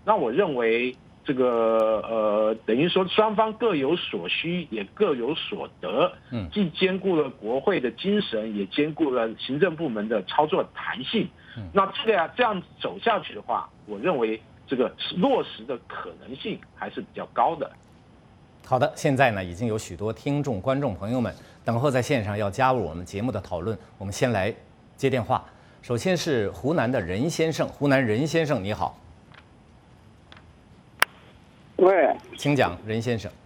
那我认为这个呃，等于说双方各有所需，也各有所得， 嗯， 既兼顾了国会的精神，也兼顾了行政部门的操作弹性。嗯，那这样这样走下去的话，我认为这个落实的可能性还是比较高的。 好的，现在呢已经有许多听众、观众朋友们等候在线上要加入我们节目的讨论，我们先来接电话。首先是湖南的任先生，湖南任先生你好。 喂， 请讲，任先生。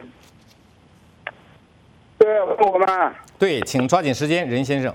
对，问我吗？ 对，请抓紧时间，任先生。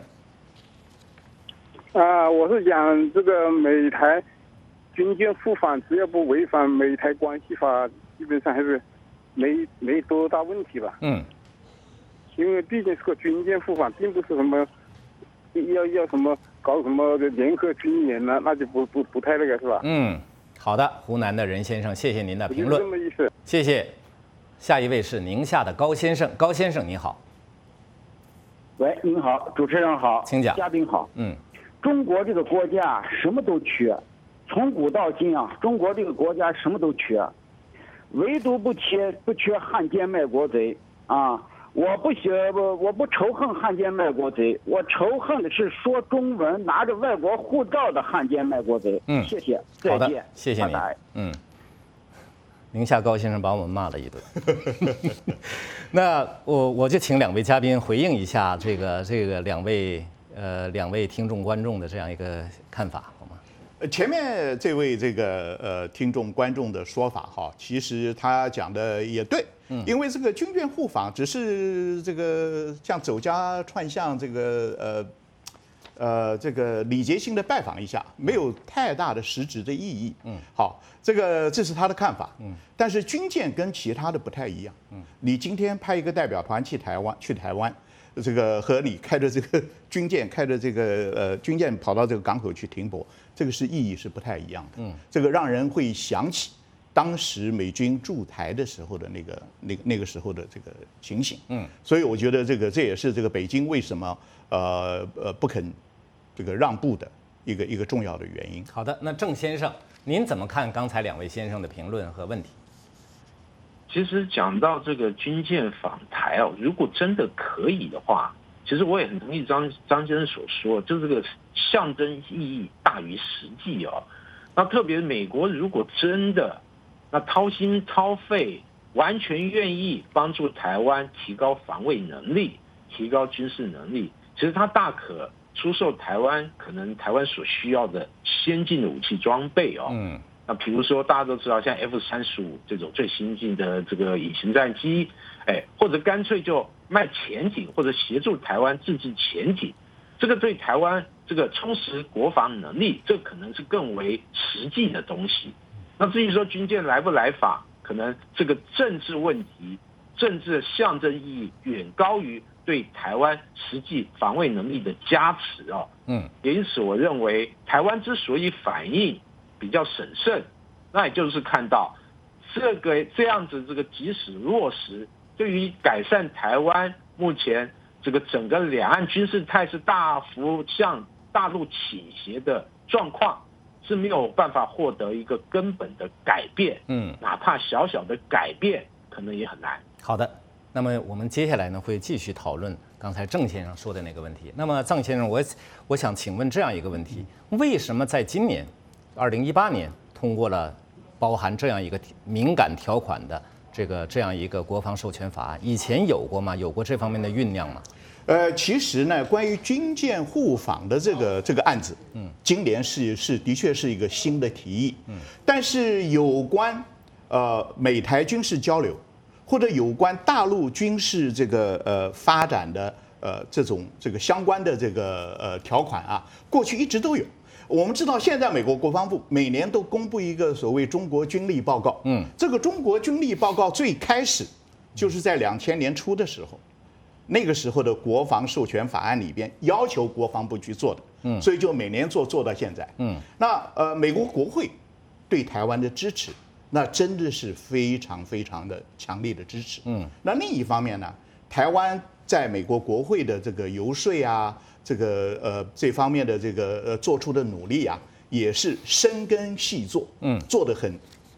啊，我是讲这个美台军舰互访，只要不违反美台关系法，基本上还是没没多大问题吧。 嗯。 因为毕竟是个军舰互访，并不是什么要要什么搞什么联合军演呢，那就不不不太那个是吧？ 嗯。好的，湖南的任先生，谢谢您的评论。 这么意思。 谢谢。下一位是宁夏的高先生，高先生你好。 喂，您好，主持人好， 请讲。 嘉宾好。 嗯， 中国这个国家什么都缺，从古到今啊，中国这个国家什么都缺，唯独不缺不缺汉奸卖国贼啊。我不喜我我不仇恨汉奸卖国贼，我仇恨的是说中文拿着外国护照的汉奸卖国贼。 嗯， 谢谢， 好的， 再见， 谢谢您。 拜拜。 嗯，宁夏高先生把我们骂了一顿。那我我就请两位嘉宾回应一下这个这个两位呃两位听众观众的这样一个看法，好吗？ 前面这位这个呃听众观众的说法哈，其实他讲的也对，嗯，因为这个军舰互访只是这个像走家串巷这个呃呃这个礼节性的拜访一下，没有太大的实质的意义，嗯，好，这个这是他的看法，嗯，但是军舰跟其他的不太一样，嗯，你今天派一个代表团去台湾去台湾。这个和你开着这个军舰，开着这个呃军舰跑到这个港口去停泊，这个是意义是不太一样的。嗯，这个让人会想起当时美军驻台的时候的那个那个那个时候的这个情形。嗯，所以我觉得这个这也是这个北京为什么呃呃不肯这个让步的一个一个重要的原因。 好的，那郑先生，您怎么看刚才两位先生的评论和问题？ 其实讲到这个军舰访台哦，如果真的可以的话，其实我也很同意张张先生所说，就这个象征意义大于实际哦。那特别美国如果真的那掏心掏肺，完全愿意帮助台湾提高防卫能力、提高军事能力，其实他大可出售台湾可能台湾所需要的先进的武器装备哦。嗯。那比如说大家都知道，像 F 三十五这种最新进的这个隐形战机，哎，或者干脆就卖潜艇，或者协助台湾自制潜艇，这个对台湾这个充实国防能力，这可能是更为实际的东西。那至于说军舰来不来访，可能这个政治问题、政治的象征意义远高于对台湾实际防卫能力的加持哦。嗯，因此我认为台湾之所以反应比较审慎，那也就是看到这个这样子，这个即使落实，对于改善台湾目前这个整个两岸军事态势大幅向大陆倾斜的状况，是没有办法获得一个根本的改变。嗯，哪怕小小的改变，可能也很难。 好的，那么我们接下来呢会继续讨论刚才郑先生说的那个问题。那么臧先生，我我想请问这样一个问题：为什么在今年？二零一八年通过了包含这样一个敏感条款的这个这样一个国防授权法案，以前有过吗？有过这方面的酝酿吗？ 呃，其实呢，关于军舰互访的这个这个案子，嗯，今年是是的确是一个新的提议，嗯，但是有关呃美台军事交流或者有关大陆军事这个呃发展的呃这种这个相关的这个呃条款啊，过去一直都有。我们知道，现在美国国防部每年都公布一个所谓中国军力报告。嗯，这个中国军力报告最开始就是在两千年初的时候，那个时候的国防授权法案里边要求国防部去做的。嗯，所以就每年做做到现在。嗯，那呃，美国国会对台湾的支持，那真的是非常非常的强烈的支持。嗯，那另一方面呢，台湾在美国国会的这个游说啊。这个呃这方面的这个呃做出的努力啊，也是深耕细作，嗯，做得很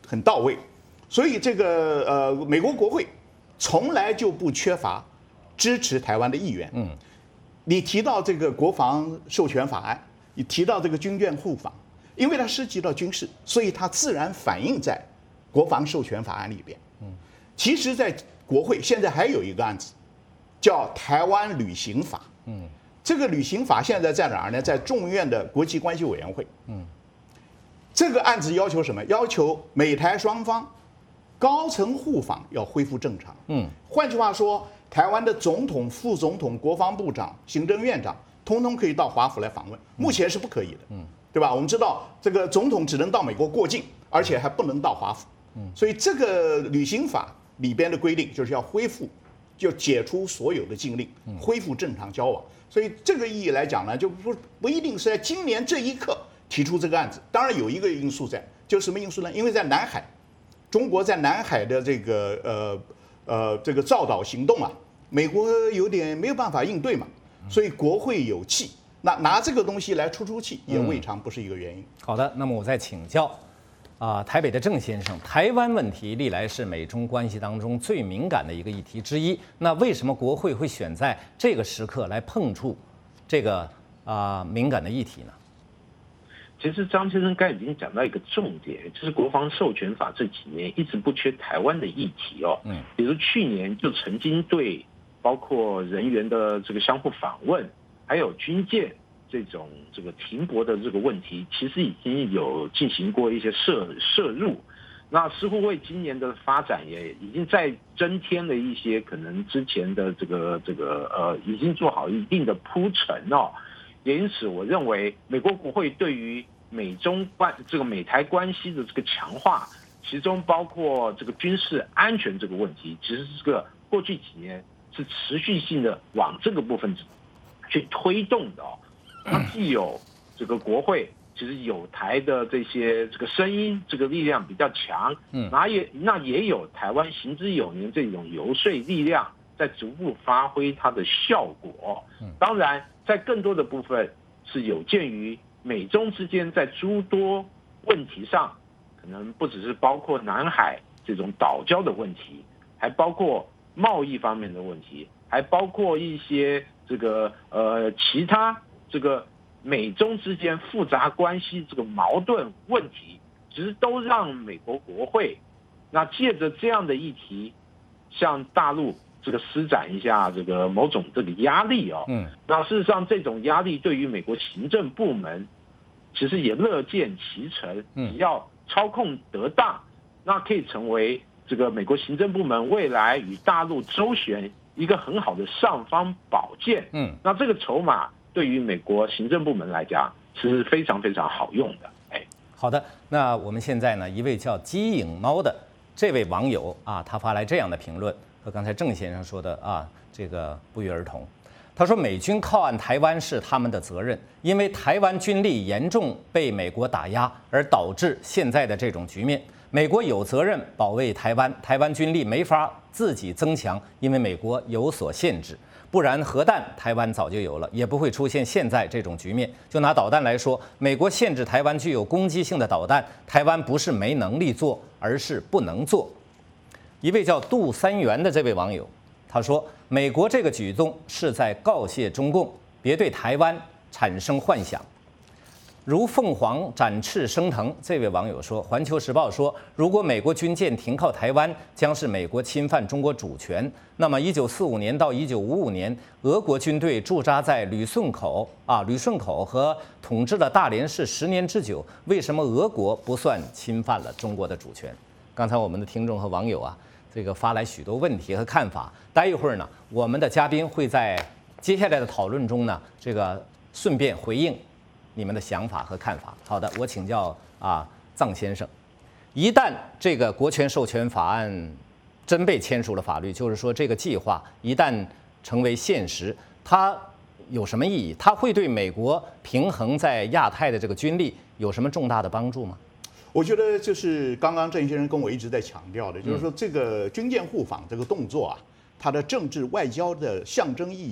很到位，所以这个呃美国国会从来就不缺乏支持台湾的意愿。嗯，你提到这个国防授权法案，你提到这个军舰互访，因为它涉及到军事，所以它自然反映在国防授权法案里边。嗯，其实，在国会现在还有一个案子，叫台湾旅行法。嗯，这个旅行法现在在哪儿呢？在众院的国际关系委员会。嗯，这个案子要求什么？要求美台双方高层互访要恢复正常。嗯，换句话说，台湾的总统、副总统、国防部长、行政院长，通通可以到华府来访问。目前是不可以的。嗯，对吧？我们知道这个总统只能到美国过境，而且还不能到华府。嗯，所以这个旅行法里边的规定就是要恢复。就解除所有的禁令，恢复正常交往。所以这个意义来讲呢，就不不一定是在今年这一刻提出这个案子。当然有一个因素在，就是什么因素呢？因为在南海，中国在南海的这个呃呃这个造岛行动啊，美国有点没有办法应对嘛，所以国会有气，那拿这个东西来出出气，也未尝不是一个原因。嗯、 好的，那么我再请教。啊，台北的郑先生，台湾问题历来是美中关系当中最敏感的一个议题之一。那为什么国会会选在这个时刻来碰触这个啊、呃、敏感的议题呢？ 其实张先生刚才已经讲到一个重点，就是国防授权法这几年一直不缺台湾的议题哦。嗯，比如去年就曾经对包括人员的这个相互访问，还有军舰。这种这个停泊的这个问题，其实已经有进行过一些涉涉入，那似乎为今年的发展也已经在增添了一些可能之前的这个这个呃已经做好一定的铺陈哦。也因此，我认为美国国会对于美中关这个美台关系的这个强化，其中包括这个军事安全这个问题，其实是个过去几年是持续性的往这个部分去推动的哦。它既有这个国会，其实有台的这些这个声音，这个力量比较强，嗯，那也那也有台湾行之有年这种游说力量在逐步发挥它的效果。当然，在更多的部分是有鉴于美中之间在诸多问题上，可能不只是包括南海这种岛礁的问题，还包括贸易方面的问题，还包括一些这个呃其他。这个美中之间复杂关系这个矛盾问题，其实都让美国国会那借着这样的议题，向大陆这个施展一下这个某种这个压力哦。嗯，那事实上这种压力对于美国行政部门，其实也乐见其成。嗯，只要操控得当，那可以成为这个美国行政部门未来与大陆周旋一个很好的尚方宝剑。嗯，那这个筹码。对于美国行政部门来讲是非常非常好用的。哎， 好的，那我们现在呢，一位叫鸡影猫的这位网友啊，他发来这样的评论，和刚才郑先生说的啊这个不约而同。他说，美军靠岸台湾是他们的责任，因为台湾军力严重被美国打压，而导致现在的这种局面。美国有责任保卫台湾，台湾军力没法自己增强，因为美国有所限制。不然核弹台湾早就有了，也不会出现现在这种局面。就拿导弹来说，美国限制台湾具有攻击性的导弹，台湾不是没能力做，而是不能做。一位叫杜三元的这位网友，他说，美国这个举动是在告诫中共，别对台湾产生幻想。如凤凰展翅升腾，这位网友说，《环球时报》说，如果美国军舰停靠台湾，将是美国侵犯中国主权。那么，一九四五年到一九五五年，俄国军队驻扎在旅顺口啊、旅顺口和统治了大连市十年之久，为什么俄国不算侵犯了中国的主权？刚才我们的听众和网友啊，这个发来许多问题和看法。待一会儿呢，我们的嘉宾会在接下来的讨论中呢，这个顺便回应你们的想法和看法。好的，我请教啊，臧先生，一旦这个国权授权法案真被签署了法律，就是说这个计划一旦成为现实，它有什么意义？它会对美国平衡在亚太的这个军力有什么重大的帮助吗？ 我觉得就是刚刚郑先生跟我一直在强调的，就是说这个军舰互访这个动作啊，它的政治外交的象征意义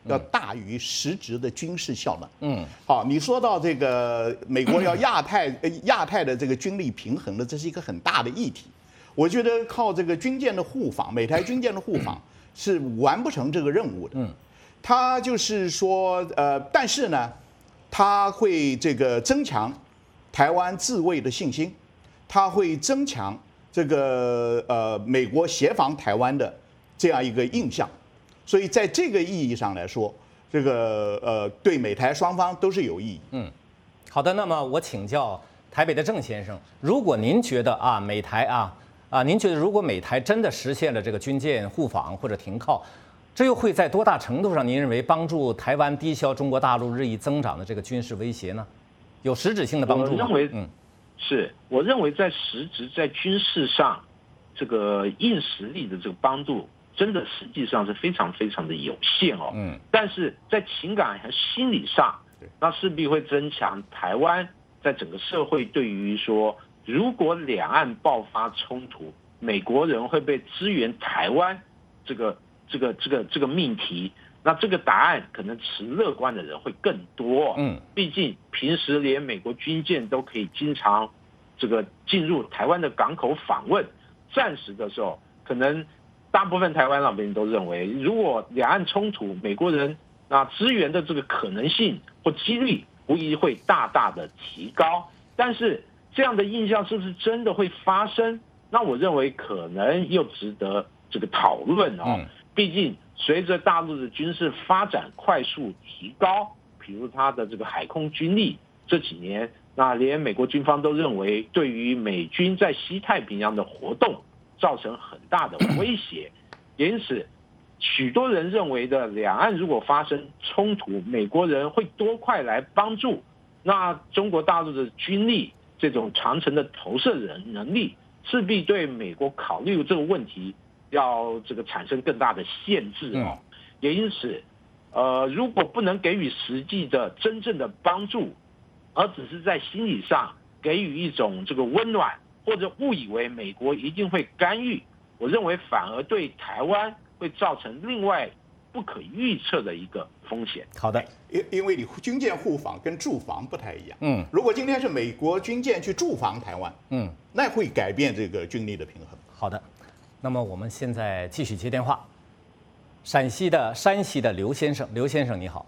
要大于实质的军事效能。嗯，好，你说到这个美国要亚太呃亚太的这个军力平衡的，这是一个很大的议题。我觉得靠这个军舰的互访，美台军舰的互访是完不成这个任务的。嗯，它就是说，呃，但是呢，它会这个增强台湾自卫的信心，它会增强这个呃美国协防台湾的这样一个印象，所以在这个意义上来说，这个呃对美台双方都是有意义。 嗯，好的，那么我请教台北的郑先生，如果您觉得啊美台啊啊，您觉得如果美台真的实现了这个军舰互访或者停靠，这又会在多大程度上您认为帮助台湾抵消中国大陆日益增长的这个军事威胁呢？有实质性的帮助吗？ 我认为， 嗯， 是我认为在实质在军事上，这个硬实力的这个帮助，真的实际上是非常非常的有限哦。嗯，但是在情感和心理上，那势必会增强台湾在整个社会对于说，如果两岸爆发冲突，美国人会被支援台湾这个这个这个这个命题。那这个答案可能持乐观的人会更多，嗯，毕竟平时连美国军舰都可以经常这个进入台湾的港口访问，战时的时候，可能大部分台湾老百姓都认为，如果两岸冲突，美国人那支援的这个可能性或几率无疑会大大的提高。但是这样的印象是不是真的会发生？那我认为可能又值得这个讨论哦，毕竟。随着大陆的军事发展快速提高，比如它的这个海空军力，这几年那连美国军方都认为，对于美军在西太平洋的活动造成很大的威胁。因此，许多人认为的两岸如果发生冲突，美国人会多快来帮助，那中国大陆的军力这种长程的投射人能力，势必对美国考虑这个问题。要这个产生更大的限制哦，也因此，呃，如果不能给予实际的真正的帮助，而只是在心理上给予一种这个温暖，或者误以为美国一定会干预，我认为反而对台湾会造成另外不可预测的一个风险。 好的， 因因为你军舰互访跟驻防不太一样，嗯，如果今天是美国军舰去驻防台湾，嗯，那会改变这个军力的平衡。 好的。那么我们现在继续接电话，陕西的山西的刘先生，刘先生你好。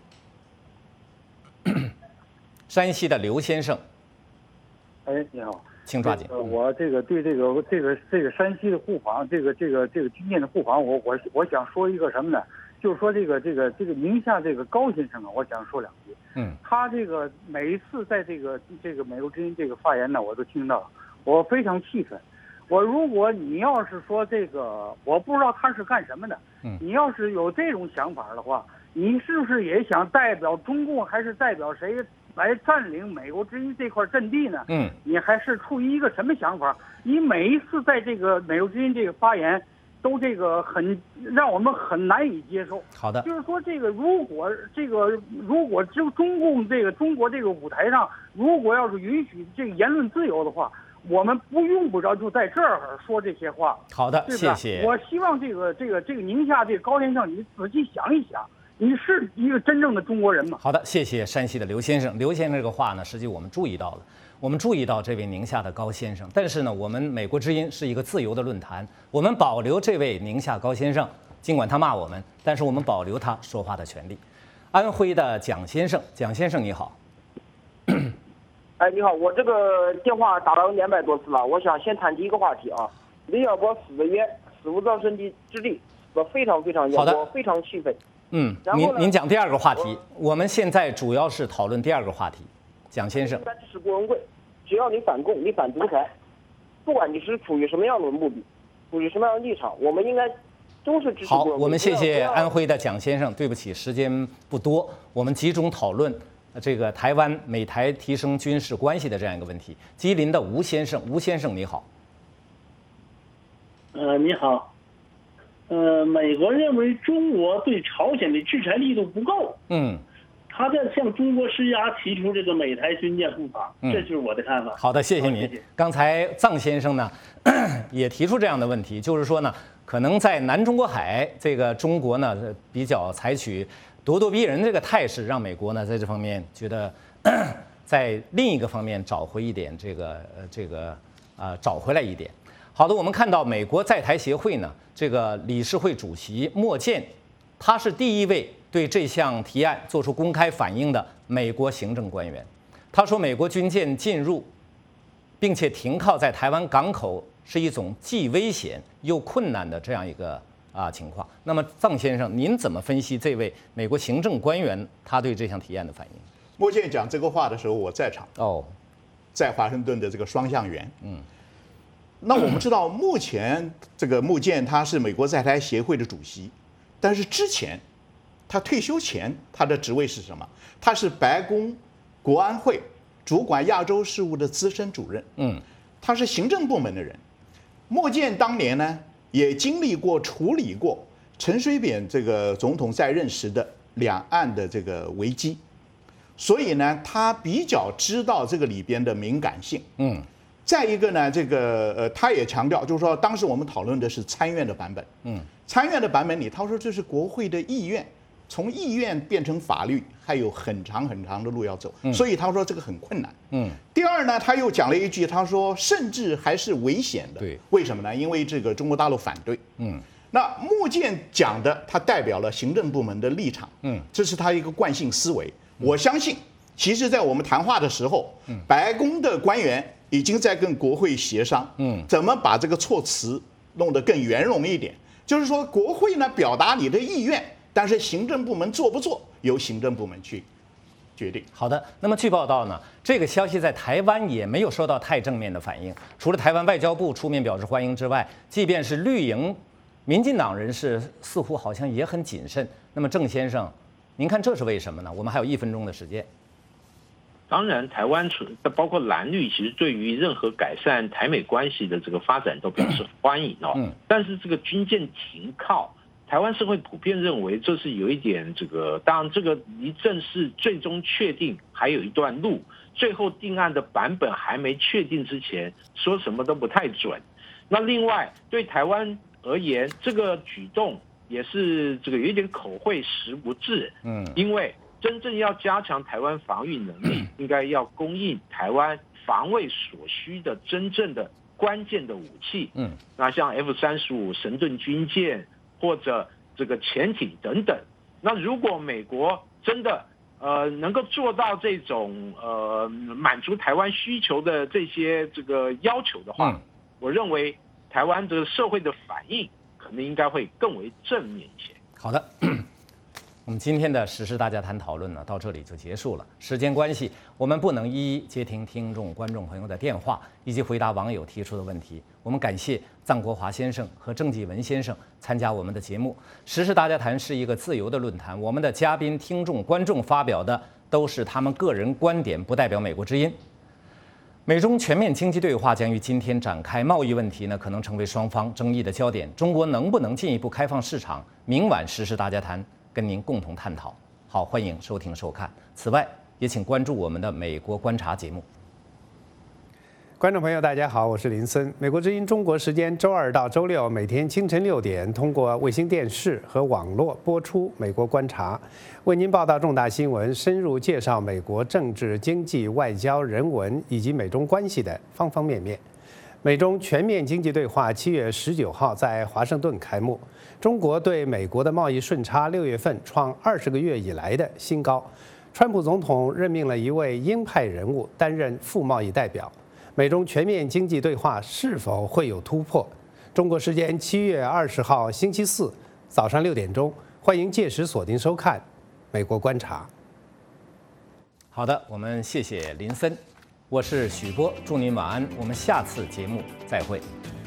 山西的刘先生， 哎，你好， 请抓紧。 呃，我这个对这个这个这个山西的护航，这个这个这个军舰的护航，我我我想说一个什么呢？就是说这个这个这个宁夏这个高先生啊，我想说两句。嗯，他这个每一次在这个这个美国之音这个发言呢，我都听到，我非常气愤。我如果你要是说这个，我不知道他是干什么的。嗯，你要是有这种想法的话，你是不是也想代表中共，还是代表谁来占领美国之音这块阵地呢？嗯，你还是出于一个什么想法？你每一次在这个美国之音这个发言，都这个很让我们很难以接受。 好的， 就是说这个如果这个如果就中共这个中国这个舞台上，如果要是允许这个言论自由的话。我们不用不着就在这儿说这些话。 好的，谢谢。 我希望这个这个这个宁夏这个高先生，你仔细想一想，你是一个真正的中国人吗？ 好的，谢谢山西的刘先生。刘先生这个话呢，实际我们注意到了，我们注意到这位宁夏的高先生。但是呢，我们美国之音是一个自由的论坛，我们保留这位宁夏高先生，尽管他骂我们，但是我们保留他说话的权利。安徽的蒋先生，蒋先生你好。 哎，你好，我这个电话打了两百多次了，我想先谈第一个话题啊。李小波死的冤，死无葬身之之地，我非常非常冤，我非常气愤。 嗯，您您讲第二个话题，我们现在主要是讨论第二个话题。蒋先生， 应该支持郭文贵，只要你反共，你反独裁，不管你是处于什么样的目的，处于什么样的立场，我们应该都是支持郭文贵。 好，我们谢谢安徽的蒋先生。对不起，时间不多，我们集中讨论。这个台湾美台提升军事关系的这样一个问题。吉林的吴先生，吴先生你好。 呃，你好。呃，美国认为中国对朝鲜的制裁力度不够，嗯，他在向中国施压，提出这个美台军舰互访，嗯，这就是我的看法。 好的，谢谢您。刚才臧先生呢也提出这样的问题，就是说呢，可能在南中国海这个中国呢比较采取咄咄逼人这个态势，让美国呢在这方面觉得在另一个方面找回一点这个呃这个啊、呃、找回来一点。好的，我们看到美国在台协会呢这个理事会主席莫健，他是第一位对这项提案做出公开反应的美国行政官员。他说，美国军舰进入并且停靠在台湾港口是一种既危险又困难的这样一个啊情况。那么，臧先生，您怎么分析这位美国行政官员他对这项提案的反应？ 莫健讲这个话的时候，我在场哦， 在华盛顿的这个双向园。嗯，那我们知道，目前这个莫健他是美国在台协会的主席，但是之前他退休前他的职位是什么？他是白宫国安会主管亚洲事务的资深主任，嗯，他是行政部门的人。莫健当年呢，也经历过处理过陈水扁这个总统在任时的两岸的这个危机，所以呢，他比较知道这个里边的敏感性，嗯。再一个呢，这个呃，他也强调，就是说，当时我们讨论的是参院的版本，嗯，参院的版本里，他说这是国会的意愿。从意愿变成法律还有很长很长的路要走，所以他说这个很困难。嗯，第二呢，他又讲了一句，他说甚至还是危险的。对，为什么呢？因为这个中国大陆反对。嗯，那莫健讲的，他代表了行政部门的立场。嗯，这是他一个惯性思维。我相信，其实，在我们谈话的时候，白宫的官员已经在跟国会协商，嗯，怎么把这个措辞弄得更圆融一点。就是说，国会呢表达你的意愿。但是行政部门做不做，由行政部门去决定。 好的，那么据报道呢，这个消息在台湾也没有收到太正面的反应。除了台湾外交部出面表示欢迎之外，即便是绿营、民进党人士似乎好像也很谨慎。那么郑先生，您看这是为什么呢？我们还有一分钟的时间。 当然，台湾包括蓝绿，其实对于任何改善台美关系的这个发展都表示欢迎哦。嗯。但是这个军舰停靠。台湾社会普遍认为这是有一点这个，当然这个离正式最终确定还有一段路，最后定案的版本还没确定之前，说什么都不太准。那另外对台湾而言，这个举动也是这个有一点口惠实不至，嗯，因为真正要加强台湾防御能力，应该要供应台湾防卫所需的真正的关键的武器，嗯，那像 F 三十五神盾军舰。或者这个潜艇等等，那如果美国真的呃能够做到这种呃满足台湾需求的这些这个要求的话，嗯、我认为台湾的社会的反应可能应该会更为正面一些。 好的，我们今天的时事大家谈讨论呢到这里就结束了。时间关系，我们不能一一接听听众、观众朋友的电话以及回答网友提出的问题。我们感谢臧国华先生和郑继文先生参加我们的节目。时事大家谈是一个自由的论坛，我们的嘉宾、听众、观众发表的都是他们个人观点，不代表美国之音。美中全面经济对话将于今天展开，贸易问题呢可能成为双方争议的焦点。中国能不能进一步开放市场？明晚时事大家谈跟您共同探讨。好，欢迎收听收看。此外，也请关注我们的美国观察节目。 观众朋友，大家好，我是林森。美国之音中国时间周二到周六每天清晨六点，通过卫星电视和网络播出《美国观察》，为您报道重大新闻，深入介绍美国政治、经济、外交、人文以及美中关系的方方面面。美中全面经济对话七月十九号在华盛顿开幕。中国对美国的贸易顺差六月份创二十个月以来的新高。川普总统任命了一位鹰派人物担任副贸易代表。美中全面经济对话是否会有突破？中国时间七月二十号星期四早上六点钟，欢迎届时锁定收看《美国观察》。 好的，我们谢谢林森，我是许波，祝您晚安，我们下次节目再会。